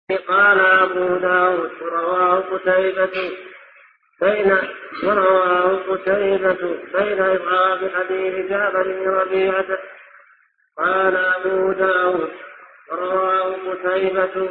قال أبو داود ورواه قتيبة بين إضعاف حديث جابر بن ربيعة. قال أبو داود ورواه قتيبة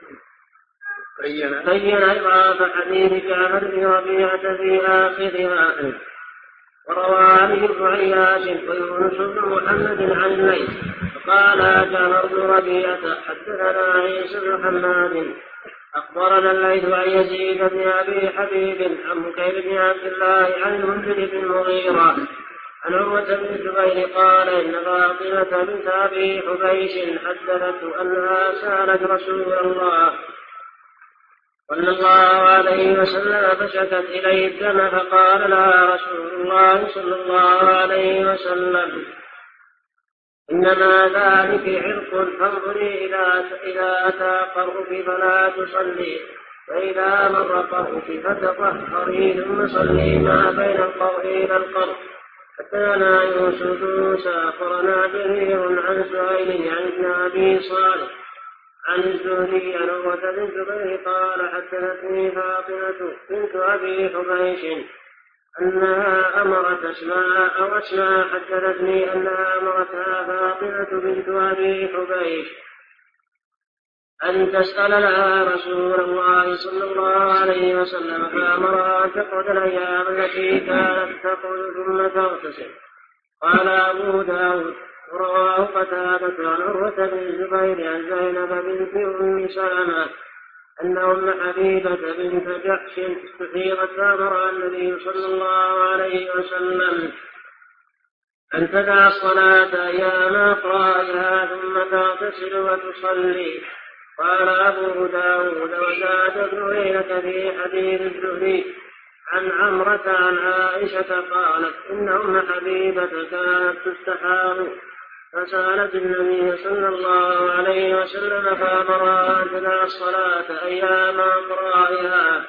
بين إضعاف حديث جابر بن ربيعة في آخرها. وروى علي بن عياش ويونس بن محمد عن الليث قال جابر بن ربيعة حدثنا عيسى بن حماد أخبرنا الليث عن يزيد بن أبي حبيب عن بكير بن عبد الله عن المنذر بن المغيرة عن عروة بن الزبير قال إن فاطمة بنت أبي حبيش حدثته أنها سألت رسول الله صلى الله عليه وسلم فشكت إليه الدم فقال لها رسول الله صلى الله عليه وسلم إنما ذلك عرق فانظري إذا أتى قرؤك فلا تصلي فإذا مر قرؤك فتطهري ثم صلي ما بين القرء إلى القرء. حدثنا يوسف موسى أخبرنا جرير عن سهيل عن ابن أبي صالح عن الزهري عن عروة بن الزبير قال حدثتني فاطمة بنت أبي حبيش أنها أمرت أسماء حدثتني أنها أمرتها فاطمة بنت أبي حبيش أن تسأل لها رسول الله صلى الله عليه وسلم فأمرها أن تقعد الأيام التي كانت تقعد ثم تغتسل. قال أبو داود ورواه قتادة عن عروة بن الزبير عن زينب بنت أم سلمة أن أم حبيبة بنت جحش استحيضت فأمر النبي صلى الله عليه وسلم أن تدع الصلاة أيام أقرائها ثم تغتسل وتصلي. قال أبو داود وزاد ابن عيينة في حديث الزهري عن عمرة عن عائشة قالت إن أم حبيبة كانت تستحاض فسألت النبي صلى الله عليه وسلم فأمرها أن تدع الصلاة أيام أقرائها.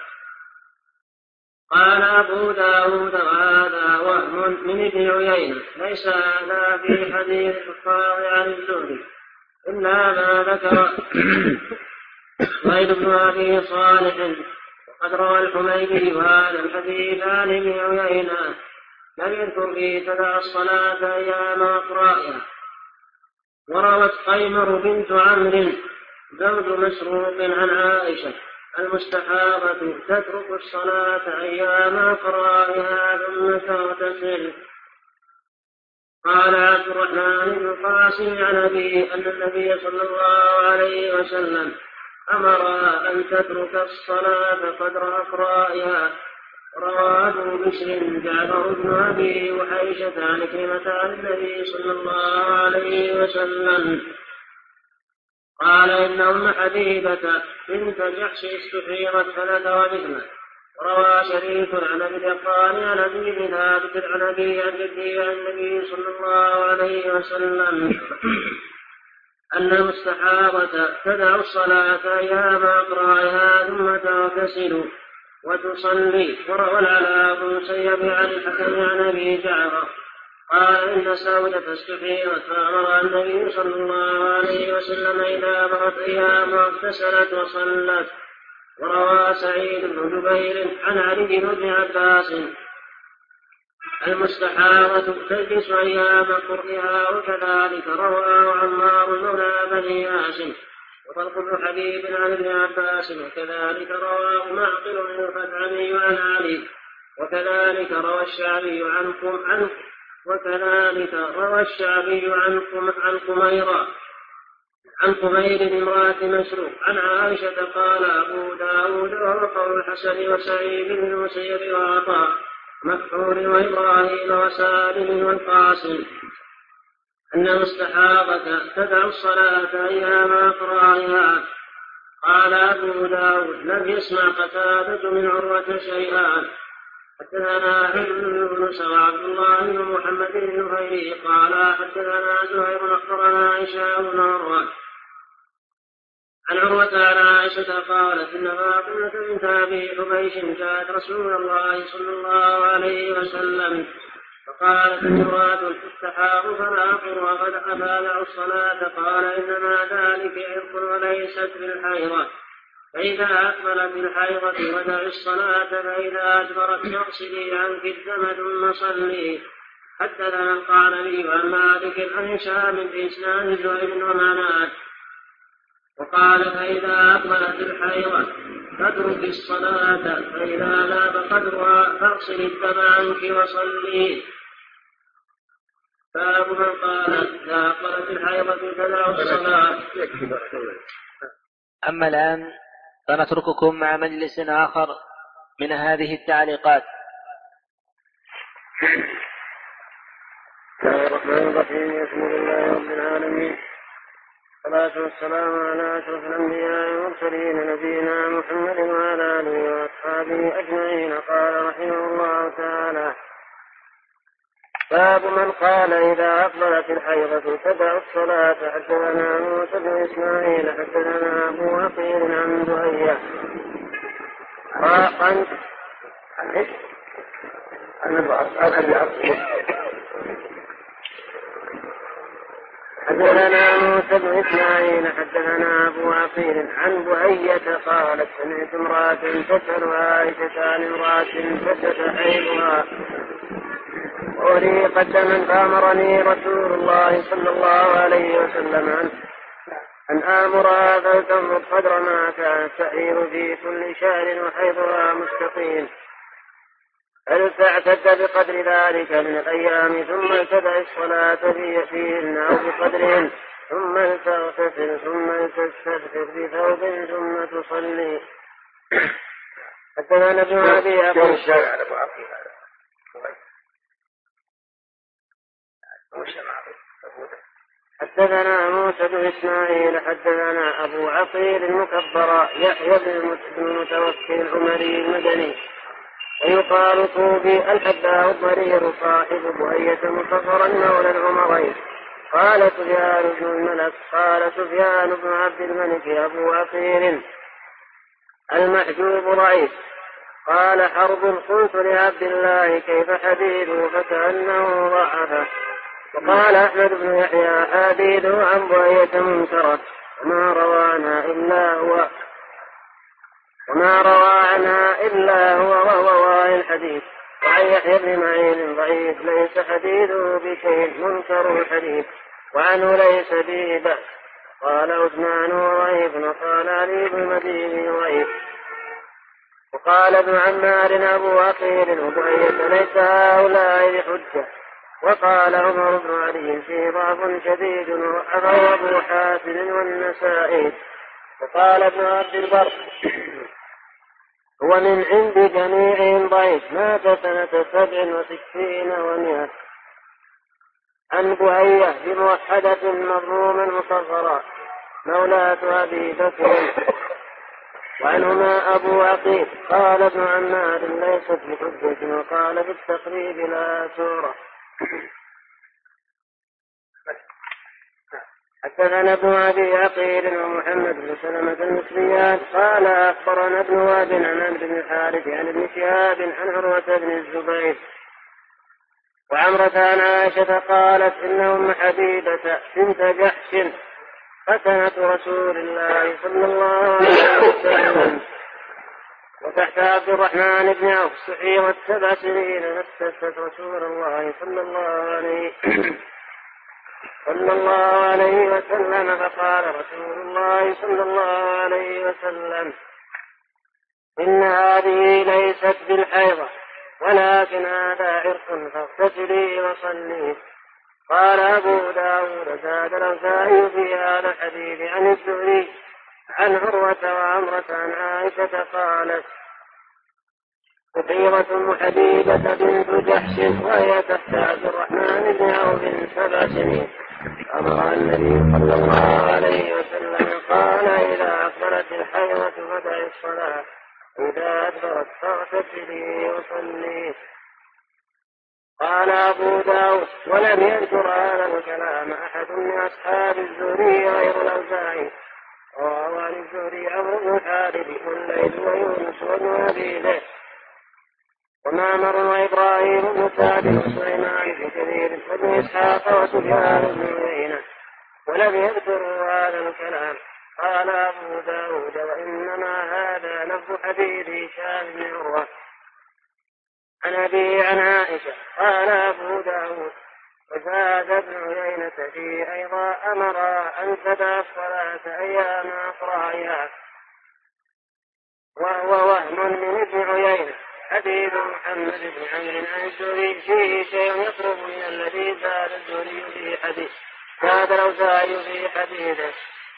قال أبو داود وهذا وهم من ابن عيينة ليس هذا في حديث الحفاظ عن الزهري إلا ما ذكر زيد بن أبي صالح وقد روى الحميدي وهذا الحديث عن ابن عيينة لم يذكر فيه تدع الصلاة أيام أقرائها. وروت قيمر بنت عمرو زوج مسروق عن عائشة المستحاضة تترك الصلاة أيام أقرائها ثم تغتسل. قال عبد الرحمن بن القاسم عن أبيه أن النبي صلى الله عليه وسلم أمرها أن تترك الصلاة قدر أقرائها. رواه بشر جعفر بن أبي وحيشة عن كلمة عن النبي صلى الله عليه وسلم قال إن أم حبيبة بنت جحش استحيضت فلد ومثله. روى شريك عن أبي اليقظان عن أبي بن ثابت عن أبي عن جده عن النبي صلى الله عليه وسلم أن المستحاضة تدع الصلاة أيام أقرائها ثم تغتسل وتصلي. وروى العلاء بن المسيب عن الحكم عن أبي جعفر قال إن سودة استحيضت فأمر النبي صلى الله عليه وسلم إذا مرت أيام اغتسلت وصلت. وروى سعيد بن جبير عن علي بن عباس المستحاضة تجلس أيام قرئها وكذلك رواه عمار مولى بني هاشم وطلق بن حبيب عن ابن عباس وكذلك رواه معقل بن الخزعمي عن علي وكذلك روى الشعبي عن قمير امرأة مسروق عن عائشة. قال أبو داود وهو قول الحسن وسعيد بن المسيب وعطاء مكحول وإبراهيم وسالم والقاسم أن المستحاضة تدع الصلاة أيام أقرائها. قال أبو داود لم يسمع قتادة من عروة شيئا. حدثنا حلم بن وعبد الله بن محمد بن نفيل قال حدثنا زهير أخبرنا عائشة بن عروة عن عروة عن عائشة قالت إن فاطمة بنت أبي حبيش جاءت رسول الله صلى الله عليه وسلم فقالت امرأة تستحاض فناقر وقد أفادع الصلاة. قال إنما ذلك عرق وليست بالحيضة. فإذا أقبلت الحيضة ودع الصلاة فإذا أدبرت فاغسلي عنك الدم ثم صلي. حدثنا القعنبي عن مالك عن هشام بإسناد زهير ومعناه وقال فإذا أقبلت الحيضة فاترك الصلاة فإذا ذاب قدرها فاغسل الدم عنك وصلي. باب من قال إذا أقبلت الحيضة تدع الصلاة. أما الآن فنترككم مع مجلس آخر من هذه التعليقات. بسم الله الرحمن الرحيم. بسم الله رب العالمين والصلاة والسلام على أشرف الأنبياء والمرسلين نبينا محمد وعلى آله وأصحابه أجمعين. قال رحمه الله تعالى باب من قال إذا أقبلت الحيضة تدع الصلاة. حدثنا موسى بن إسماعيل حدثنا أبو عقيل عن بهية حدثنا موسى بن إسماعيل حدثنا أبو عقيل عن بهية قالت سمعت امرأة تسأل عائشة عن امرأة فسد حيضها وأريقت دما فأمرني رسول الله صلى الله عليه وسلم أن آمرها فلتنظر قدر ما كانت تحيض في كل شهر وحيضها مستقيم فلتعتد بقدر ذلك من الأيام ثم لتدع الصلاة فيهن أو بقدرهن ثم لتغتسل ثم لتستغفر بثوب ثم تصلي. حدثنا ابن أبي عقيل حدثنا موسى بن إسماعيل حدثنا أبو عقيل المكبر يحيى بن متوكل العمري المدني ويقال طوبي الحداء الضرير صاحب بهية مصغرا مولى العمرين. قال سفيان بن الملك قال سفيان بن عبد الملك أبو عقيل المحجوب رئيس. قال حرب قلت لعبد الله كيف حديثه فكأنه ضعفه. وقال أحمد بن يحيى حديثه عن بهية منكرة وما روى عنها إلا هو وهو واهي الحديث. وعن يحيى بن معين ضعيف ليس حديثه بشيء منكر الحديث وعنه ليس به بأس. قال عثمان ضعيف وقال علي بن المديني ضعيف. وقال ابن عمار أبو عقيل وبهية ليس هؤلاء بحجة. وقال عمر بن علي فيه ضعف شديد وضعفه أبو حاتم والنسائي. وقال ابن عبد البر هو من عند جميعهم ضعيف مات سنة 67 و100. عن بهية بموحدة مظلوما مصغرا مولاة أبي بكر. وعنهما أبو عقيل قال ابن عمار ليست بحجة. وقال في التقريب لا سورة. حدثنا ابن أبي عقيل ومحمد بن سلمة المصريان قال أخبرنا ابن وهب عن عمرو بن الحارث عن ابن شهاب عن عروة بن الزبير وعمرة عن عائشة قالت إن أم حبيبة بنت جحش فتنت رسول الله صلى الله عليه وسلم وتحت عبد الرحمن بن عوف سحيرت 7 سنين فاستفتت رسول الله صلى الله عليه وسلم فقال رسول الله صلى الله عليه وسلم إن هذه ليست بالحيضة ولكن هذا عرق فاغتسلي وصلي. قال أبو داود زاد الأوزاعي في هذا الحديث عن الزهري عن عروة وعمرة عن عائشة قالت سحيرة أم حبيبة بنت جحش وهي تحت عبد الرحمن بن عوف 7 سنين. أمر النبي صلى الله عليه وسلم قال إذا أقبلت الحيضة فدع الصلاة إذا أدبرت فاغتسلي وصلي. قال أبو داود ولم يذكر هذا الكلام أحد من أصحاب الزهري غير الأوزاعي. رواه عن الزهري عمرو بن الحارث والليث ويونس وابن أبي ذئب ومعمر وإبراهيم بن سعد وسليمان بن كثير وابن إسحاق وسفيان بن عيينة ولم يذكروا هذا الكلام. قال أبو داود وإنما لفظ حديث هشام بن عروة عن أبي عن عائشة. قال أبو داود وزاد ابن عيينة في أيضا أمر أن تدع الصلاة أيام أقرائها، وهو وهم من ابن عيينة. حديث محمد بن عمرو عن الزهري فيه شيء يقرب من الذي زاد الزهري في حديث زاد الأوزاعي في حديثه.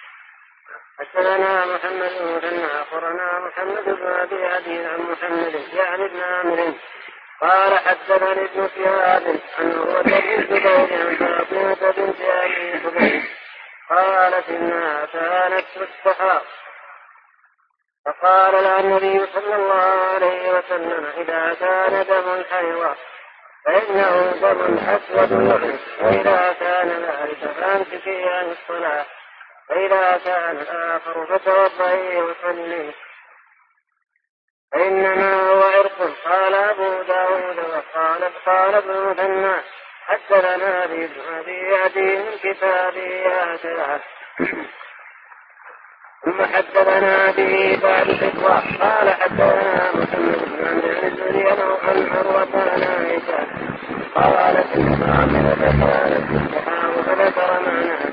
حدثنا محمد بن مثنى أخبرنا محمد بن أبي عدي عن محمد يعني ابن عمرو قال حدثني ابن شهاب عن عروة بن الزبير عن فاطمة بنت أبي حبيب قالت إنها كانت تستحاض فقال لها النبي صلى الله عليه وسلم إذا كان دم الحيض فإنه دم أسود يعرف، وإذا كان ذلك فامسكي عن الصلاة، فإذا كان الآخر فتوضئي وصلي فإنما هو عرق. قال أبو داود وقال ابن مثنى حدثنا أبي عدي من كتابه هكذا ثم حدثنا به بعد الإطلاق قال حدثنا محمد بن عمرو عن الزهري عن عروة عن عائشة قالت إنما عملت كانت تستحاض فذكر معناه.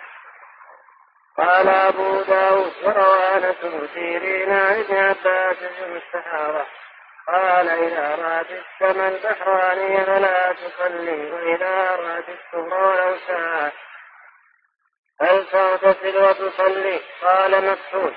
قال أبو داود وروى أنس بن سيرين عن ابن عباس في الصحابة قال إذا رأت السماء البحراني فلا تصلي، وإذا رأت السهر ولو ساعة هل تغتسل وتصلي. قال مسعود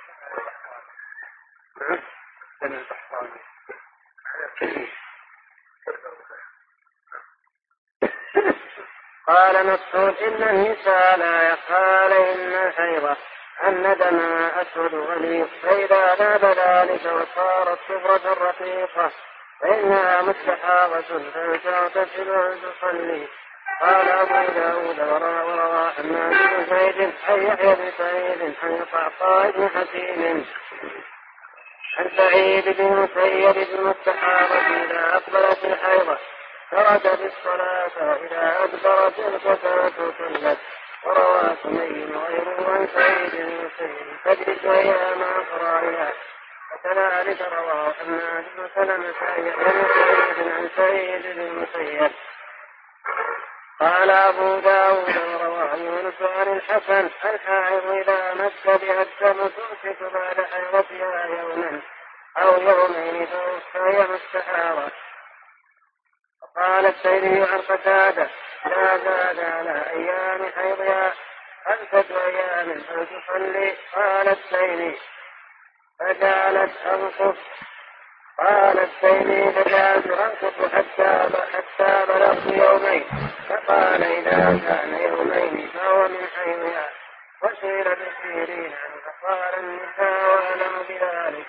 قال مسعود إن النساء لا يخفى عليهن الحيضة أن دمها أسود غليظ، فإذا ذاب ذلك وصارت صفرة رقيقة فإنها مستحاضة فلتغتسل وتصلي. قال أبو داود وروى حماد بن زيد عن يحيى بن سعيد عن قعقاع بن حكيم عن سعيد بن مسيب بالمستحاضة إذا أقبلت الحيضة تركت الصلاة وإذا أدبرت الفترة صلت. وروى سمي وغيره عن سعيد بن مسيب تجلس أيام أقرائها، وكذلك رواه حماد بن سلمة عن سعيد بن مسيب. قال أبو داود وروى يونس عن الحسن الحائض إذا مس بها الدم تمسك بعد حيضتها يوما أو يومين فهي مستحاضة. قال التيمي عن قتادة لا زاد على أيام حيضها 5 أيام أن تصلي. قال التيمي فجعلت أنقص قال التيمي فجعلت أنقص حتى بلغت يومين، فقال إذا كان يومين فهو من حيضها. وسئل بسيرين فقال النساء أعلم بذلك.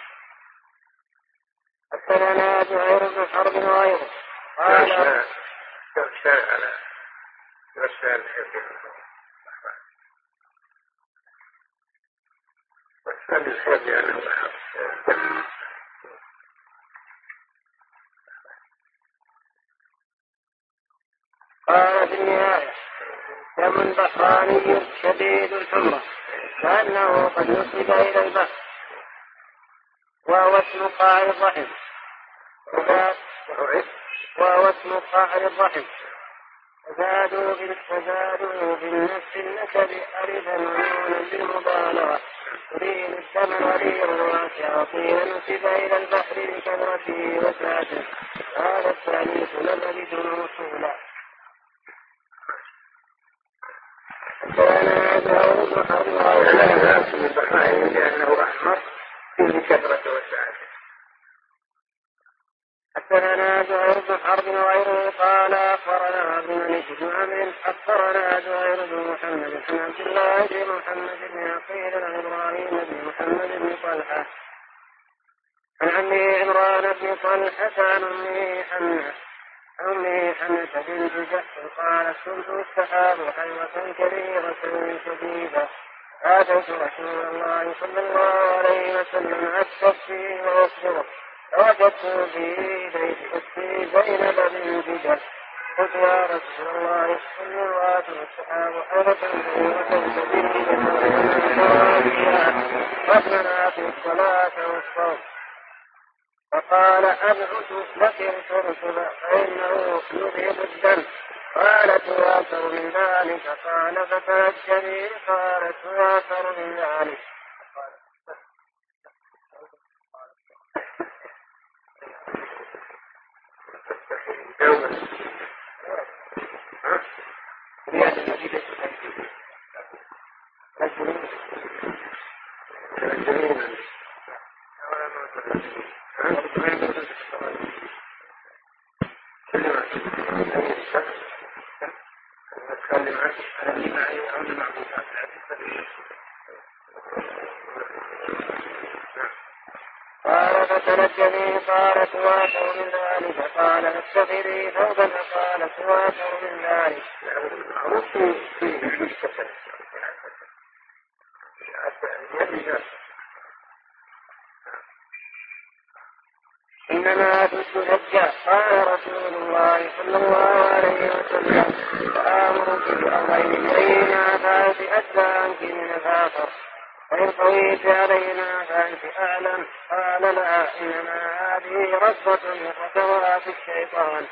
حدثنا زهير بن حرب وغيره قال قال في النهاية دم بحراني شديد الحمرة كأنه قد نصب إلى البحر وهو اسم قاع الرحم فزادوا بالنفس النسب أرثا ونونا بالمبالغة تريد الدم الغليظ الواسع، وقيل نسب إلى البحر لكثرته وسعته. هذا الثاني لبد موصولا. كان زهير بن حرب لأنه أحمر فيه كثرة وسعته. حدثنا زهير بن حرب وغيره قال أخبرنا ابن مالك بن عمرو أخبرنا زهير بن محمد عن عبد الله بن محمد بن عقيل عن إبراهيم بن محمد بن طلحة عن عمه عمران بن طلحة عن أمه حنة بنت جحش قالت كنت استحاض حيضة كبيرة شديدة آتيت رسول الله صلى الله عليه وسلم أستفتيه وأخبره فوجدت في بيت أختي زينب بنت جحش قلت يا رسول الله إني امرأة الصحاب حولة وتنتبه ربنا في الصلاة والصوم. فقال أبعث لك الرسل فإنه يذهب الدم. قالت وأكثر من ذلك. قال فتهجني. قالت وأكثر من ذلك. قال فتنجني. قالت وأكثر من ذلك. قال اتخذي ثوبا. قالت وأكثر من ذلك. إنما تزكى. قال رسول الله صلى الله عليه وسلم فآمرك بأمرين بينما فأنت أدلى عنك من الآخر وإن قويت علينا فأنت أعلم. قال لا إنما هذه رصة ركبها في الشيطان.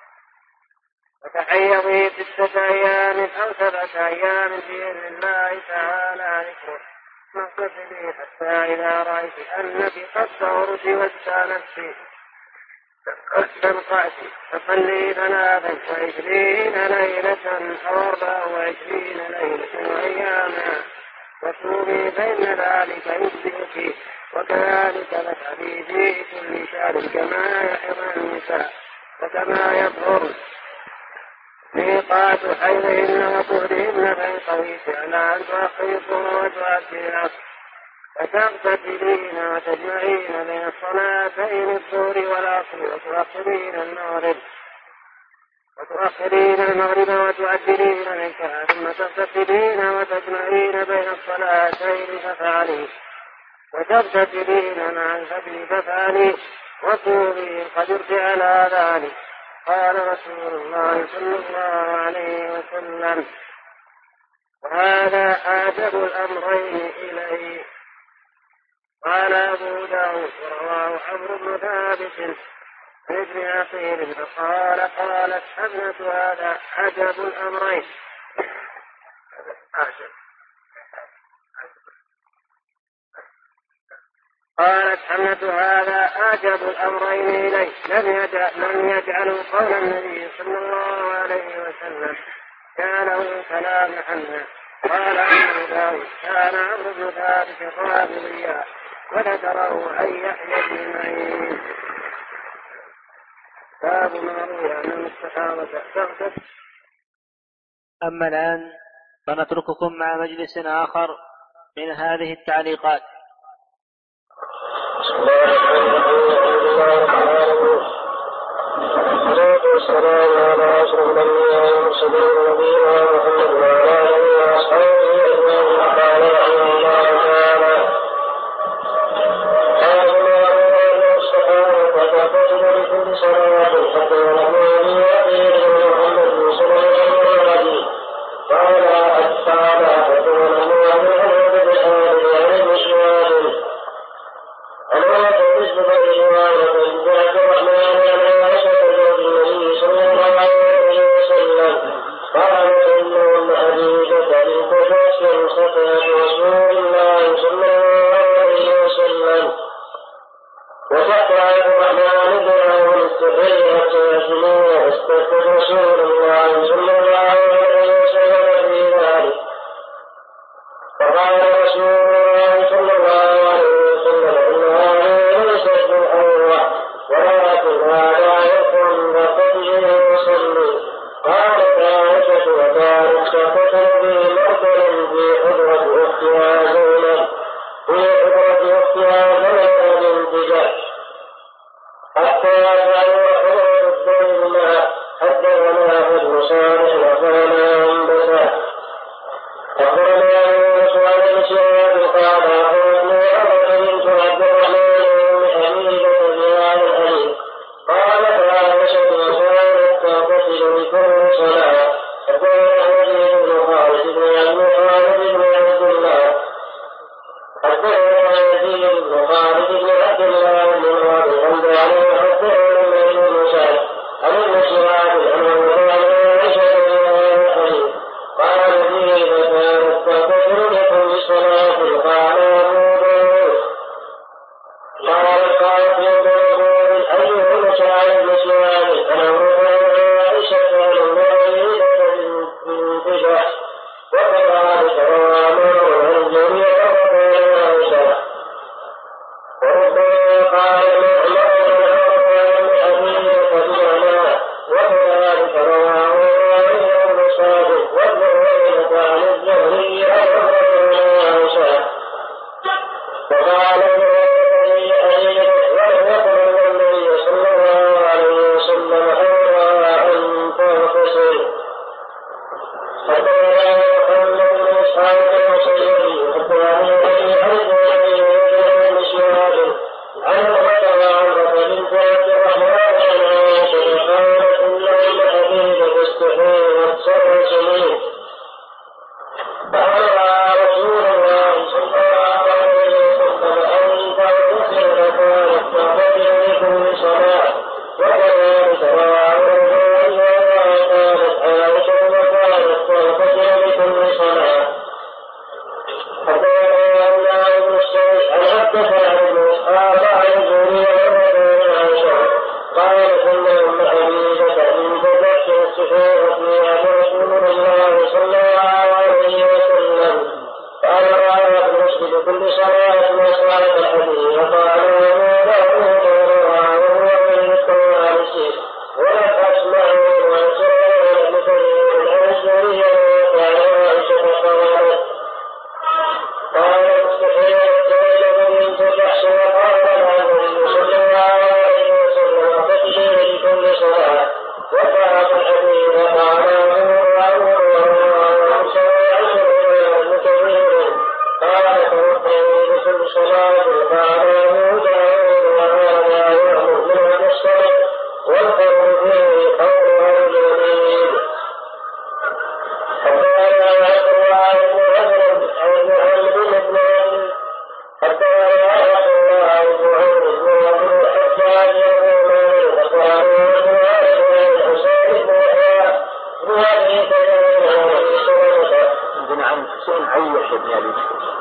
فتحيضي 6 أيام أو 7 أيام بإذن الله تعالى ذكره. فاغتسلي حتى إذا رأيت أنك قد طهرت واستأنست واستنقعت فصلي 23 ليلة أو 24 ليلة وأياما وصومي فإن ذلك يجزئك. وكذلك تفعلي في كل شهر كما يحض النساء وكما يطهر ميقات حيضهن وطهرهن. فإن قويت على أن تؤخري الظهر وتؤخري فتغتسلين وتجمعين بين الصلاتين الظهر والعصر وتؤخرين المغرب وتؤجلين العشاء ثم تغتسلين وتجمعين بين الصلاتين ففعلي وتغتسلين مع الفجر ففعلي وصومي قدرت على ذلك. قال رسول الله صلى الله عليه وسلم وهذا أعجب الأمرين إليه. قال أبو داود ورواه عمرو بن ثابت عن ابن عقيل فقال قالت حملة هذا أعجب الأمرين. قالت حملة هذا أعجب الأمرين إليه. لم يجعلوا قول النبي صلى الله عليه وسلم جعله كلام حملة. قال أبو داود كان عمرو بن ثابت الرافضيا وذكره عن يحيى بن معين. باب ما روي عن الصحابة تغتسل. أما الآن فنترككم مع مجلس آخر من هذه التعليقات. والسلام على أشرف الأنبياء والمرسلين نبينا محمد وعلى آله وأصحابه أجمعين. قال رحمه الله تعالى قال ما الصحابة فتغتسل لكل صلاة حتى يرحمني وأبيه محمد صلى الله عليه. قال الصلاة فتغتسل عنه بحال غير مسواد. أنا تجد بإجوارة عبد الرحمن صلى الله عليه وسلم قال إنه الحديثة للتفاصيل خطأ رسول الله صلى الله عليه وسلم وتحت عبد الرحمن بن الاستحية ويسمونه استفتى رسول الله صلى الله عليه وسلم في ذلك. فقال رسول الله صلى الله عليه وسلم إن هذه ليست بالأروع ولكن هذا يكون بقدره وصلي. قالت عائشة وكانت تقتل به مرسلا في حضرة أختها زينب بنت جحش حتى جعلوا حضرة الدين معه. حدثنا ابن صالح وأخبرنا أنبسا أخبرنا يونس عن الشهاب قال أخبرني أمة بنت عبد الرحمن بن حميدة بهذا الحديث. قالت عائشة وكانت تغتسل وقال وكذلك رواه ابن صادق والمغيرة عن الزهري وقال النبي ولم يقل النبي صلى الله عليه وسلم أن تغتسل حدثنا محمد بن إسحاق المسيري حدثنا أبي عن شهاب عن عمر عن بنت عبد الرحمن عن عائشة قالت إن حبيبة استحيلت 7 سنين فأمر رسول الله صلى الله عليه وسلم أن تغتسل فكانت تغتسل لكل صلاة وكذلك رواه البخاري قالت عائشة وكانت تغتسل لكل صلاة. حدثنا ابن السعيد عن حدثنا ابن إسحاق عن الزهري عن عائشة قالت إن أم حبيبة انتبهت استشارت فيها رسول الله صلى الله عليه وسلم فأمرها بالغسل كل صلاة وصلاة الحديث وقال وهو من الطوارئ ولم أسمع وأسرع لكريم عن الزهري وقال عائشة قالت استحيلت من تبحث وقال النبي صلى الله عليه وسلم تكفي لكل صلاة وقال الحديث قال قال توقعوا لكل صلاة قال وهذا يأمر من الصلاة والقول فيه قول أهل اليمين. حتى عبد الله بن عمرو بن عمرو بن حتى عبد الله بن عمرو بن عمرو حتى يقول فقال الحسين بن يحيى وهذه عندنا عن حسين عن يحيى بن أبي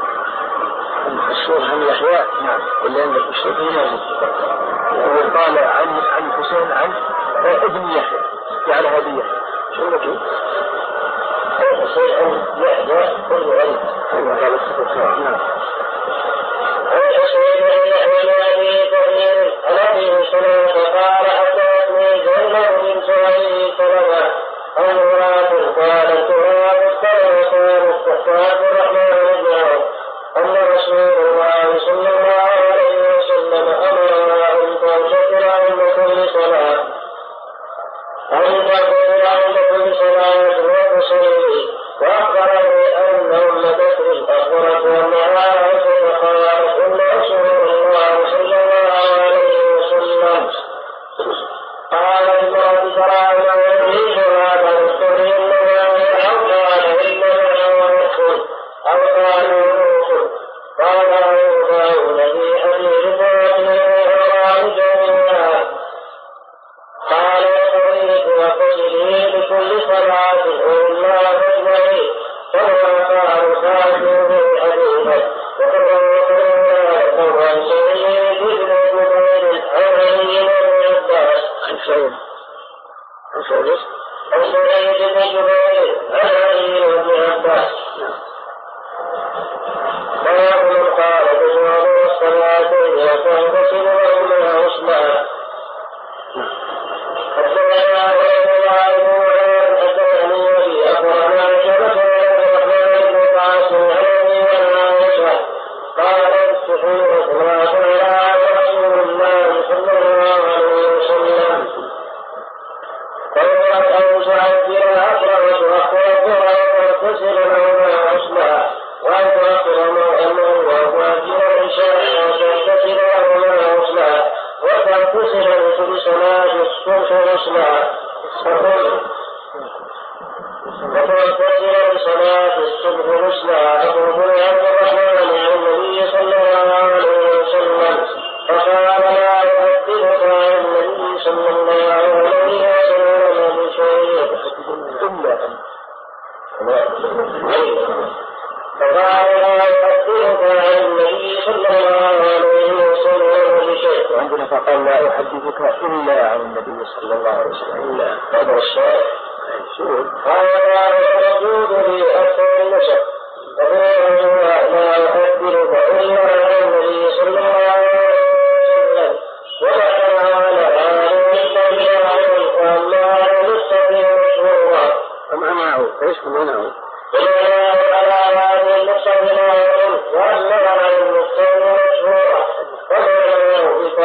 الشيخ عن يحيى نعم ولا عندك الشيخ وقال عن حسين عن ابن يحيى يعني هذه يحيى شو لك حسين عن يحيى كل علم قال السبب نعم عن حسين بن يحيى لأبي كثير عن أبي سلمة قال حدثني زينب بنت أبي سلمة عن امرأة قالت كانت تحت الرحمن بن عوف أن رسول الله صلى الله عليه وسلم أمرها أن تغتسل عند كل صلاة وتصلي وأخبرني أن أم بكر أخبرت أن عائشة قالت أن رسول الله صلى الله عليه وسلم قال المرأة ترى ويجيب هذا الصغير لنا أو قال إنما هو يدخل أو قال يدخل قال أيضا الذي حديث فاتنا جميعا قال يقريب وقصده لكل صلاة وإلا تجمعي فما قال فاتنا بالحديث وقال سعيد بن مبين عن علي بن عباس عن سعيد بن جبير عن علي بن عباس باب من قال تجمع الصلاتين وتغتسل وإنها أصبعت. حدثنا عبد حدثني أبي أخبرنا شرف عبد الرحمن بن قاسم عن عائشة قالت سحورت ما فعلها رسول الله صلى الله عليه وسلم قالت أن تعجل أقرأت وأخواتها وتغتسل وإنها أصبعت وأن تأخر موعظه وتؤجل العشاء وتغتسل وإنها أصبعت وتغتسل لكل صلاة الصبح أصبعت وتغتسل لصلاة الصبح أصبعت فقال عبد الرحمن عن النبي صلى الله عليه وسلم فقال لا يحدثك عن النبي صلى الله عليه وسلم بشيء فقال لا يحدثك عن النبي صلى الله عليه وسلم بشيء. وعندنا فقال لا أحدثك إلا عن النبي صلى الله عليه وسلم إلا هذا الشيء هذا يجود لي أكثر النسب فقال لا أحدثك إلا عن النبي صلى الله عليه وسلم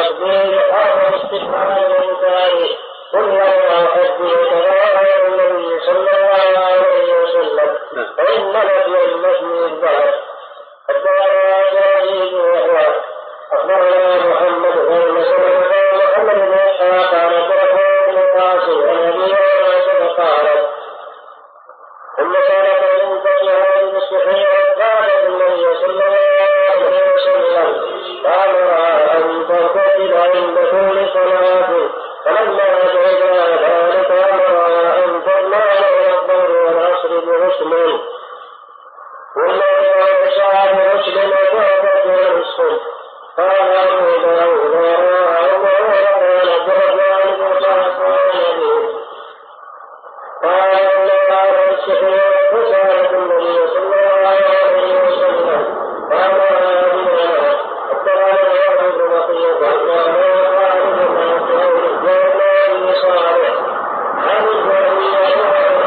ترديد أو استشهاد الإنكار قل هو حد يتباهى النبي صلى الله عليه وسلم فإن نفي المثل الظهر الدعاء جاهز وإحوال أخبرنا محمد بن مسعود محمد بن إسحاق عن عبد الرحمن بن القاسم عن أبي هريرة قال ثم كانت منتهى بالصحيح قال النبي صلى الله عليه وسلم فأمر أن تغتسل عند كل صلاة فلما جاء ذلك أمر أن تمنع الظهر والعصر بغسل وما شعر غسل وتوبة ورسل قال أبو داود وقال عبد الرحمن بن القاسم قال إن على الصحيح رسالة النبي صلى الله عليه وسلم قال بنا التعالى يعرض بقية الله ويعرض ما يقول الجنة صالح عن الجنة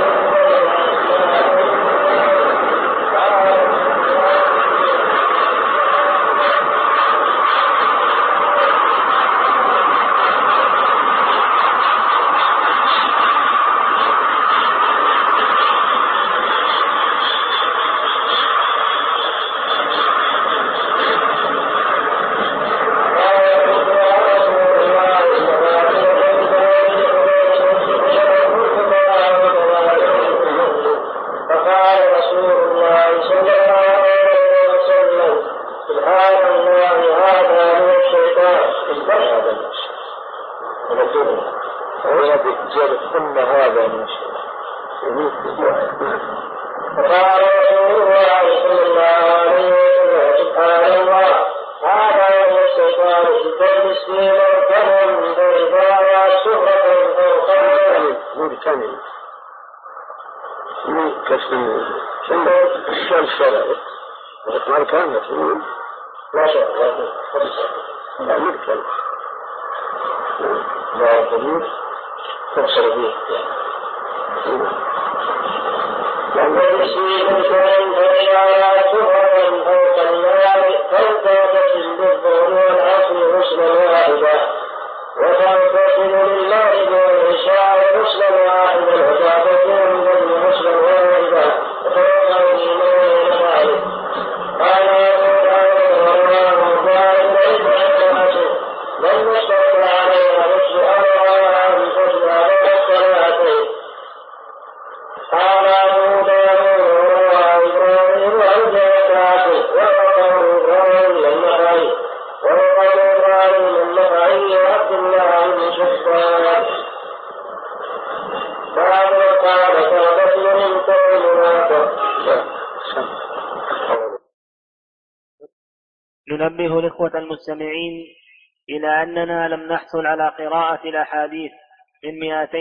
ننبه الإخوة المستمعين إلى أننا لم نحصل على قراءة الأحاديث من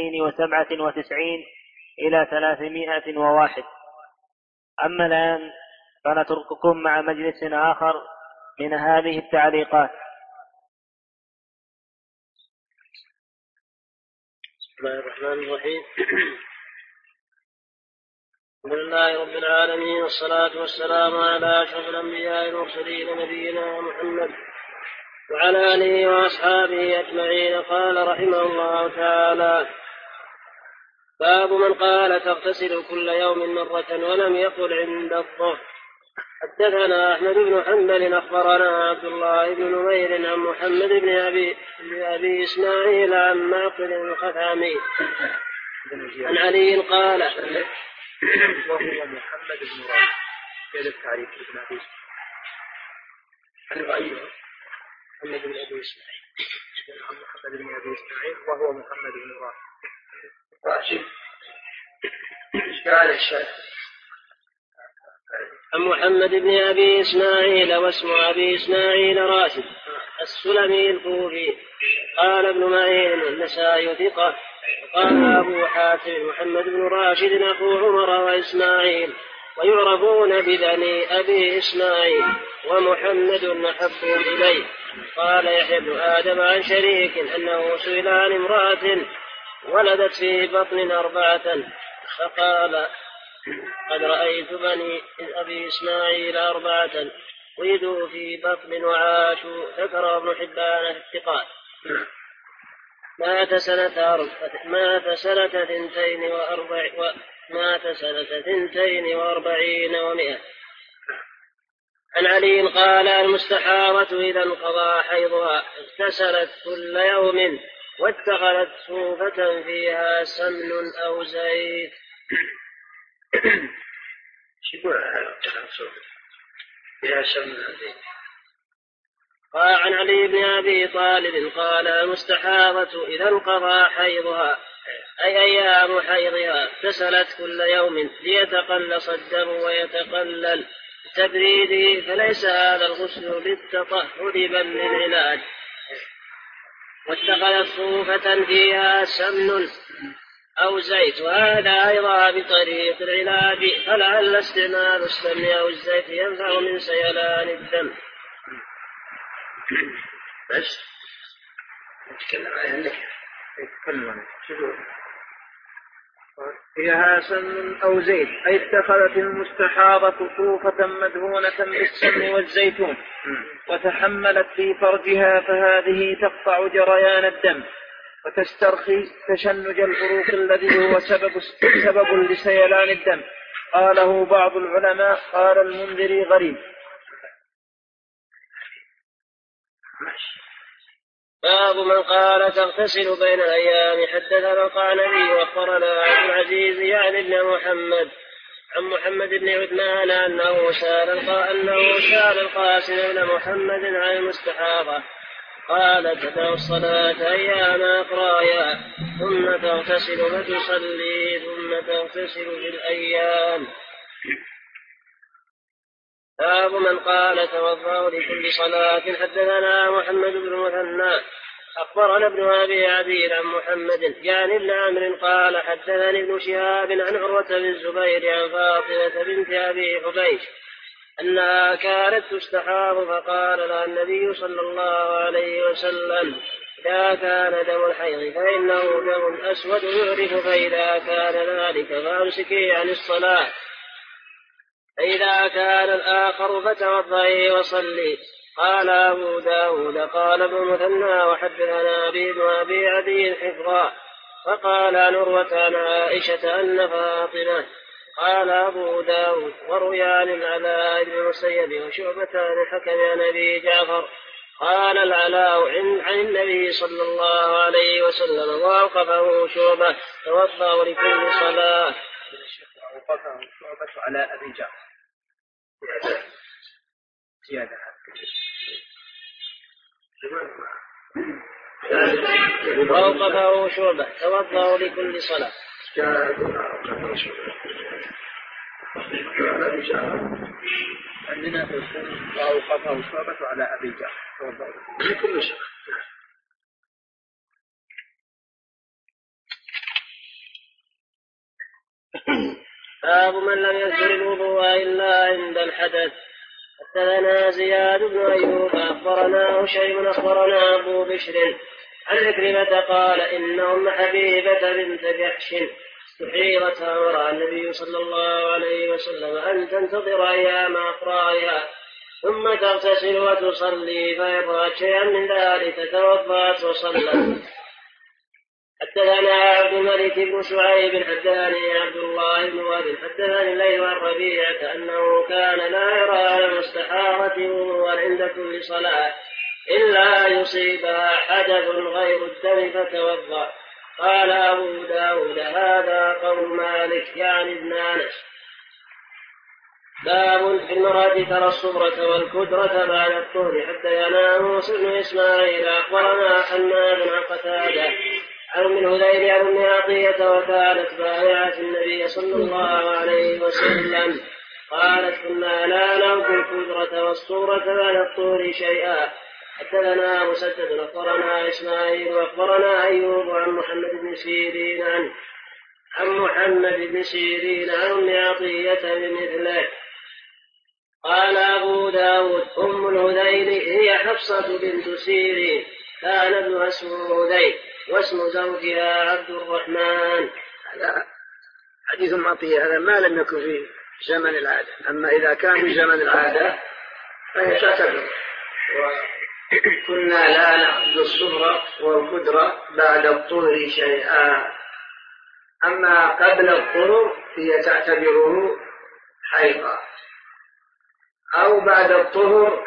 297 إلى 301. أما الآن فنترككم مع مجلس آخر من هذه التعليقات. بسم الله الرحمن الرحيم. الحمد لله رب العالمين والصلاة والسلام على أشرف الأنبياء والمرسلين نبينا محمد وعلى آله وأصحابه أجمعين. قال رحمه الله تعالى: باب من قال تغتسل كل يوم مرة ولم يقل عند الظهر. حدثنا أحمد بن حنبل أخبرنا عبد الله بن نمير عن محمد بن أبي إسماعيل عن معقل الخثعمي عن علي قال: وهو محمد بن راشد. هذا التعريف ابن أبي إسماعيل. محمد بن أبي إسماعيل. محمد بن أبي إسماعيل وهو محمد بن راشد. قال الشيخ عن محمد بن أبي إسماعيل واسم أبي إسماعيل راشد السلمي الكوفي. قال ابن معين النسائي ثقة. قال أبو حاتم محمد بن راشد أخو عمر وإسماعيل ويعرفون ببني أبي إسماعيل ومحمد أحب إليه. قال يحيى بن آدم عن شريك أنه سئل عن امرأة ولدت في بطن 4 فقال: قد رأيت بني أبي إسماعيل 4 ولدوا في بطن وعاشوا. ذكر ابن حبان في الثقات. مات سنة 42 و100. عن علي قال المستحاضة إذا انقضى حيضها اغتسلت كل يوم واتخذت صوفة فيها سمن أو زيت. فيها سمن أو زيت. قال عن علي بن أبي طالب قال المستحاضة إذا انقضى حيضها أي أيام حيضها اغتسلت كل يوم ليتقلص الدم ويتقلل تبريده، فليس هذا الغسل للتطهر بل للعلاج. واتخذت صوفة فيها سمن أو زيت، وهذا أيضا بطريق العلاج، فلعل استعمال السمن أو الزيت ينفع من سيلان الدم. بس نتكلم عنك نتكلم فيها سمن أو زيت، أي اتخذت المستحاضة صوفة مدهونة بالسمن والزيتون وتحملت في فرجها، فهذه تقطع جريان الدم وتسترخي تشنج العروق الذي هو سبب لسيلان الدم. قاله بعض العلماء. قال المنذري غريب. باب من قال تغتسل بين الأيام. حدثنا القعنبي واخبرنا عبد العزيز يعني بن محمد عن محمد بن عثمان أنه سأل القاسم بن محمد عن المستحاضة قال تدع الصلاة أيام أقرايا ثم تغتسل فتصلي ثم تغتسل في الأيام. باب من قال توضأ لكل صلاة. حدثنا محمد بن مثنى أخبرنا ابن أبي عدي عن محمد يعني ابن عمرو قال حدثني ابن شهاب عن عروة بن الزبير عن فاطمة بنت أبي حبيش أنها كانت تستحاض، فقال لها النبي صلى الله عليه وسلم إذا كان دم الحيض فإنه دم أسود يعرف، فإذا كان ذلك فامسكي عن الصلاة، فإذا كان الآخر فتوضئي وصلي. قال أبو داود قال ابن مثنى وحدثنا أبي عدي حفظا. فقال عن عروة عن عائشة أن فاطمة. قال أبو داود وروي عن العلاء بن المسيب وشعبة عن الحكم عن أبي جعفر قال العلاء عن النبي صلى الله عليه وسلم وأوقفه شعبة توضأ لكل صلاة. وقفه شعبة على أبي جعفر زيادة. وأوقفه شعبة توضأ لكل صلاة. عندنا في السنة وأوقفه شعبة على أبي جعفر توضأ لكل صلاة. باب من لم يذكر الوضوء إلا عند الحدث. حدثنا زياد بن أيوب أخبرنا هشيم أخبرنا أبو بشر عن عكرمة قال إن أم حبيبة بنت جحش استحيضت فأمر النبي صلى الله عليه وسلم أن تنتظر أيام أقرائها ثم تغتسل وتصلي، فيطلع شيئا من ذلك توضأت وصلت. حدثنا عبد الملك بن شعيب حدثني عبد الله بن وهب حدثني الليث عن ربيعة أنه كان لا يرى على المستحاضة وضوءا عند كل صلاة إلا يصيبها حدث غير الدم فتوضأ. قال أبو داود هذا قول مالك يعني ابن أنس. باب في المرأة ترى الصبرة والكدرة بعد الطهر. حدثنا موسى بن إسماعيل أخبرنا حماد عن قتادة عن ابن هذيل عن ام عطية وكانت بايعة النبي صلى الله عليه وسلم قالت كنا لا نأكل الكدرة والصورة بعد الطهر شيئا. حدثنا مسدد أخبرنا إسماعيل وأخبرنا أيوب عن محمد بن سيرين عن ام عطية بمثله. قال أبو داود أم الهذيل هي حفصة بنت سيرين كان ابنها اسمه هذيل واسم زوجها عبد الرحمن. هذا حديث معطية، هذا ما لم يكن في زمن العادة. أما إذا كان في زمن العادة فهي تعتبر. وكنا لا نعد الصغرى والكدرى بعد الطهر شيئا، أما قبل الطهر هي تعتبره حيضا، أو بعد الطهر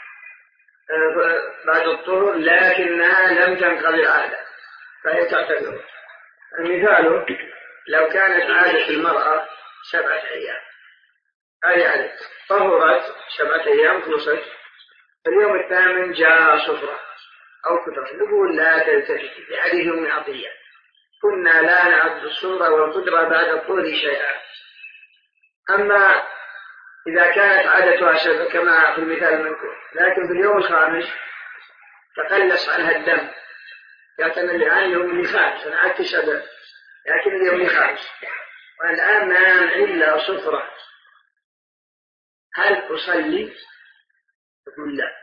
لكنها لم تنقضي العادة فهي تعتبره. المثال لو كانت عادة المرأة 7 أيام، هذه عادة طهرت 7 أيام خلصت، اليوم الثامن جاء صفرة أو كدرة، نقول لا تلتفت لحديث أم عطية كنا لا نعد الصغرى والكدرة بعد الطهر شيئا. أما إذا كانت عادتها 7 كما في المثال المذكور، لكن في اليوم الخامس تقلص عنها الدم، يعتمد الآن اليوم الخامس، أنا عدت 7 لكن اليوم الخامس والآن ما إلا صفرة، هل أصلي؟ يقول لا،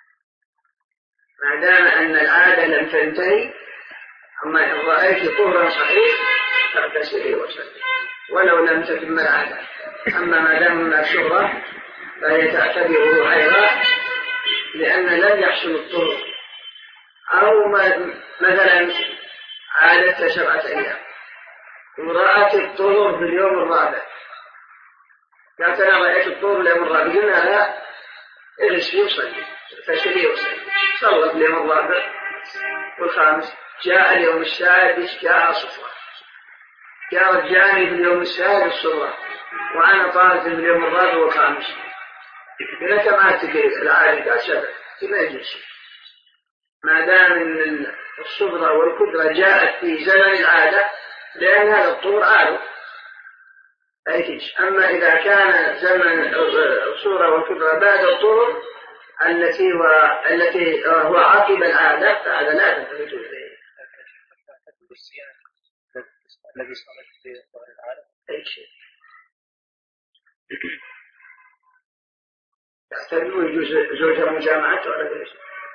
ما دام أن العادة لم تنتهي. أما إن رأيت طهرا صحيح فاغتسلي وصلي ولو لم تتم العادة. أما ما دام هناك شهرة فهي تعتبره حيضا لأن لم يحصل الطهر، أو مثلا عادة 7 أيام ورأت الطهر في اليوم الرابع، قالت أنا رأيت الطهر اليوم الرابع، قلنا لا اغسلي وصلي اغتسلي وصلي، صلت اليوم الرابع والخامس، جاء اليوم السادس جاء صفرة، قالت جاءني في اليوم السادس صفرة وأنا طالت في اليوم الرابع والخامس، قلت ما تدري العادة قال 7 ما يجلس، ما دام أن الصفرة والكدرة جاءت في زمن العادة لأن هذا الطهر عارض أيتيش. أما إذا كان زمن الصورة والكدرة بعد الطهر التي هو عقب العادة فهذا لا تلتفت إليه. الذي صارت في العادة أي شيء يحتمل يجوز زوجها مجامعته ولا ليش؟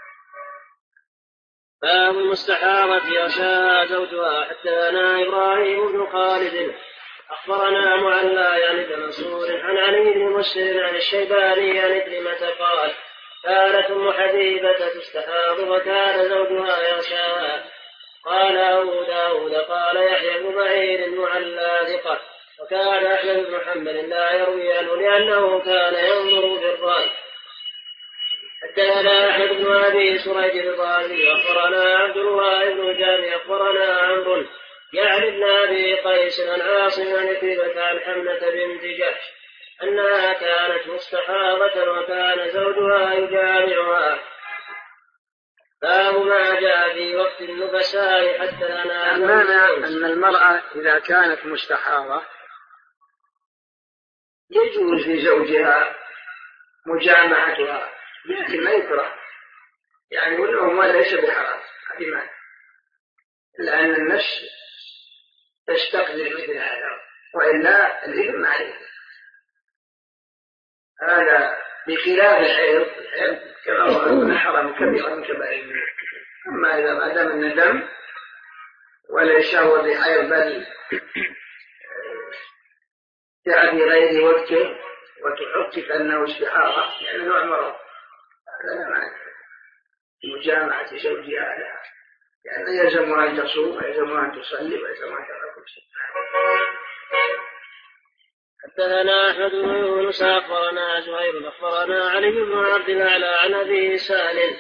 باب المستحاضة يغشاها زوجها. حدثنا إبراهيم بن خالد أخبرنا معلى يعني بن منصور عن علي بن مسر عن الشيباني عن عكرمة قال كانت أم حبيبة تستحاض وكان زوجها يغشاها. قال أبو داود قال يحيى بن بعير معلى ثقة، وكان أحمد بن محمد لا يروي عنه لأنه كان ينظر في الرأي. حدثنا أحمد بن أبي سريج الرازي أخبرنا عبد الله بن جابر أخبرنا عمرو يعني ابن أبي قيس عن عاصم عن عكرمة عن حملة بنت جحش أنها كانت مستحاضة وكان زوجها يجامعها. باب ما جاء في وقت النفساء. حدثنا المعنى أن المرأة إذا كانت مستحاضة يجوز لزوجها مجامعتها لكن ما يكره، يعني والأموال ليس بحرام، هذه معنى، لأن النفس تستقبل مثل هذا وإلا الإثم عليه. هذا بخلاف الحيض كما هو أن حرام كبيرا من كبائر. أما إذا ما دام الندم وليس هو بحيض بل جاء في غير وقته وتحقق أنه استحاضة يعني نوع مرض، هذا لا معنى مجامعة زوجها لها، يعني يلزمها أن تصوم ويلزمها أن تصلي ويلزمها أن تركب شيء. حدثنا أحمد بن يونس أخبرنا زهير أخبرنا علي بن عبد الأعلى عن أبي سالم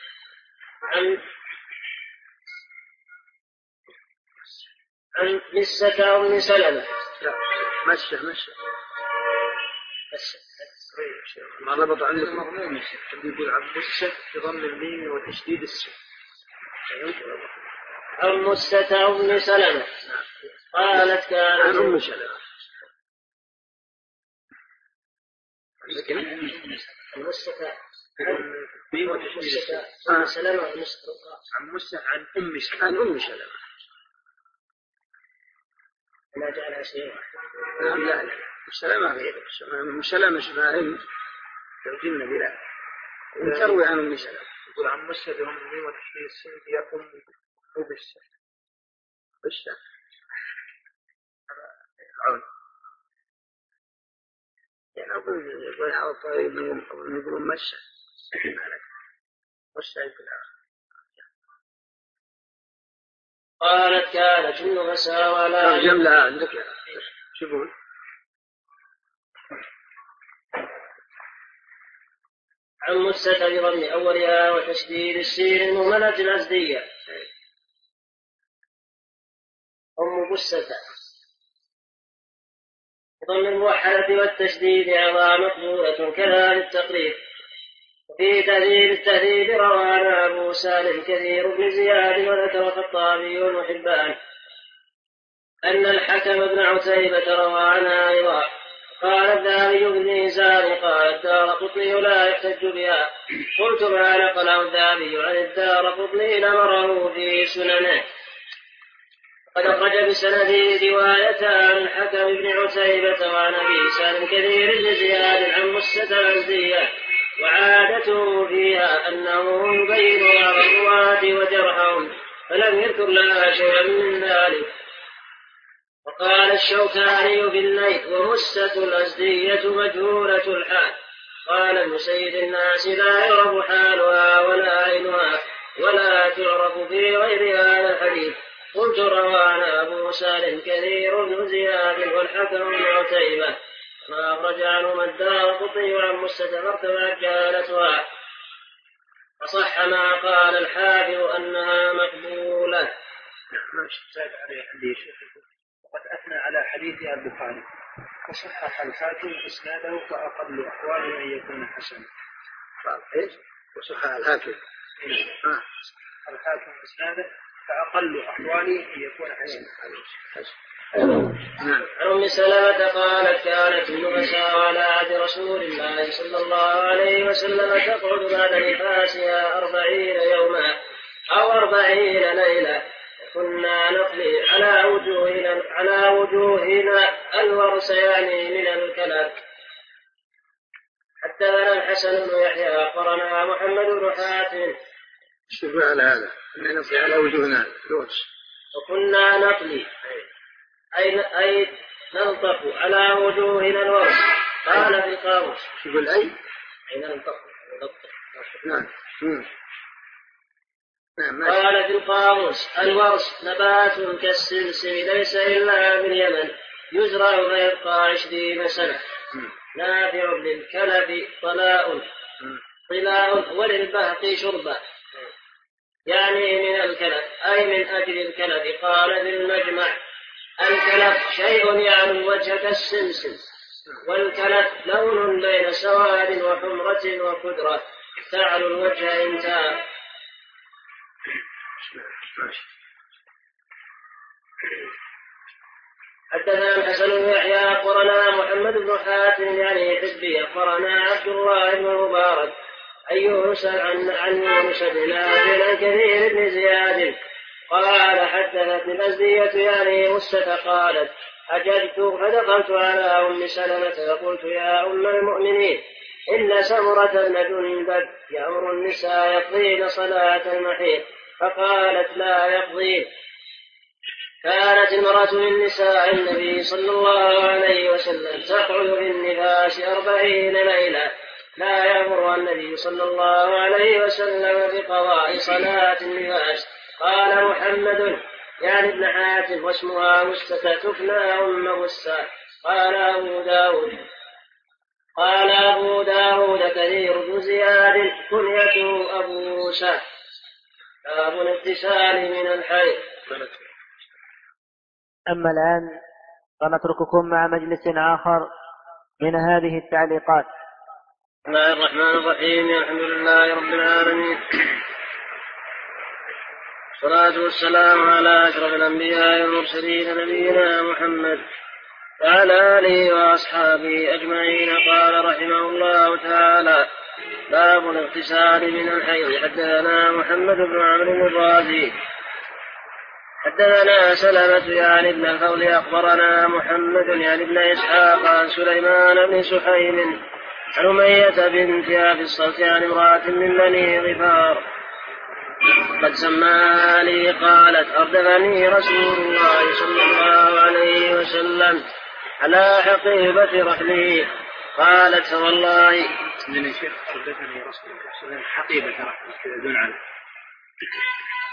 عن مسة أم سلمة. مسة ما ربط عندك مضمون يقول عن مسة بضم الميم وتشديد السين. عن مسة أم سلمة قالت كان عن أم سلمة المسة عن سلمة عن مسة عن أم سلمة عن أم سلمة ما جعلها شيء لا سلمة غير سلمة شمائل ترجي النبي لا تروي عن أم سلمة. يقول عن مسة بضم الميم وتشديد السين هي أم بسة يعني يقول على الطريق يقولون مشى قالت كانت النفساء ولا ترجم لها عندك شوفون عن مسة بضم أولها وتشديد السين المهملة الأزدية أم مسة بضم الموحدة والتشديد أعضاء مقبولة كذا للتقريب. وفي تهذيب التهذيب روانا أبو سالم كثير بن زياد وذكر الخطابي والمحبان أن الحكم بن عتيبة روى عنها أيضا. قال الذهبي بن ميزان قال الدارقطني لا يحتج بها. قلت ما نقله الذهبي عن الدارقطني لمره في سننه. قد أخرج بسنده رواية عن الحكم بن عتيبة وعن أبي سالم كثير بن زياد عن مسة الأزدية وعادته فيها أنه يبين بعض الرواة وجرحهم فلم يذكر لها شيئا من ذلك. وقال الشوكاني في الليث ومسة الأزدية مجهولة الحال. قال من سيد الناس لا يعرف حالها ولا عينها ولا تعرف في غير هذا الحديث. قلت روانا أبو سالم كثير بن زياد والحكم بن عتيبة ما أخرج عنهما الدارقطني عن مسة مرتبة جالتها. فصح ما قال الحافظ أنها مقبولة. ما اشتاد عليه حديث وقد أثنى على حديث البخاري وصحح الحاكم إسناده فأقل أحواله أن يكون حسنا. وصحح الحاكم الحاكم إسناده فأقل أحواله أن يكون حسنا. عن أم سلمة قالت كانت النفساء على عهد رسول الله صلى الله عليه وسلم تقعد بعد نفاسها 40 يوما أو 40 ليلة. كنا نقضي على وجوهنا الورس يعني من الكلب. حدثنا الحسن بن يحيى أخبرنا محمد بن حاتم. شوفوا على هذا نقضي على وجوهنا الورس. وكنا نقضي أي نلطف على وجوهنا الورس. قال في القاموس. يقول أي نلطف. نعم. قال في القاموس الورس نبات كالسلسل ليس إلا باليمن يزرع فيبقى 20 سنة. نافع للكلب طلاء وللبهق شربة يعني من الكلب أي من أجل الكلب. قال في المجمع الكلب شيء يعلو وجه كالسلسل والكلب لون بين سواد وحمرة وخضرة تعلو الوجه انتهى. حدثنا الحسن بن يحيى أخبرنا محمد بن حاتم يعني حزبي أخبرنا عبد الله بن المبارك عن يونس بن عن كثير بن زياد قال حدثتني الأزدية يعني مسة قالت حججت فدخلت على أم سلمة فقلت يا أم المؤمنين إن سمرة بن جندب يأمر النساء يقضين صلاة المحيض. فقالت لا يقضين. كانت المرأة من نساء النبي صلى الله عليه وسلم تقعد في النفاس 40 ليلة لا يأمر النبي صلى الله عليه وسلم بقضاء صلاة النفاس. قال محمد يعني ابن حاتم واسمها مسة تكنى أم مسة. قال أبو داود كثير بن زياد كنيته أبو سهل. باب الاغتسال من الحيض. أما الآن فنترككم مع مجلس آخر من هذه التعليقات. بسم الله الرحمن الرحيم. الحمد لله رب العالمين والصلاة والسلام على أشرف الأنبياء والمرسلين نبينا محمد وعلى آله وأصحابه أجمعين. قال رحمه الله تعالى باب الاغتسال من الحيض. حدثنا محمد بن عمرو الرازي حدثنا سلمة يعني ابن الفضل أخبرنا محمد يعني ابن إسحاق عن سليمان بن سحيم عن أمية بنت أبي الصلت عن امرأة من بني غفار قد سماها لي قالت أردفني رسول الله صلى الله عليه وسلم على حقيبة رحله قالت والله من الشيخ حدثني رسول الله حقيبة ترى دون عنه